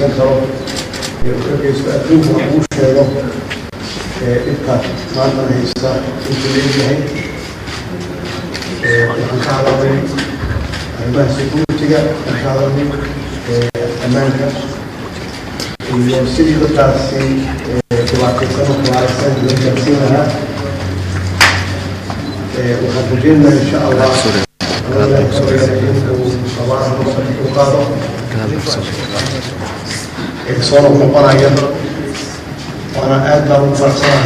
fadhiisan karo dhegeysto adduunka uu sheego dhibka maantana haysta intuu leeyahay waxaan ka hadalnay arrimaha security-ga waxaan ka hadalnay ammaanka iyo sidii dadkaasi dhibaataysan oo kuhaaraysan loo gaarsiin lahaa waxaan rajeynayaa insha allah soo noqonaya waana aad baan ugu faraxsanahay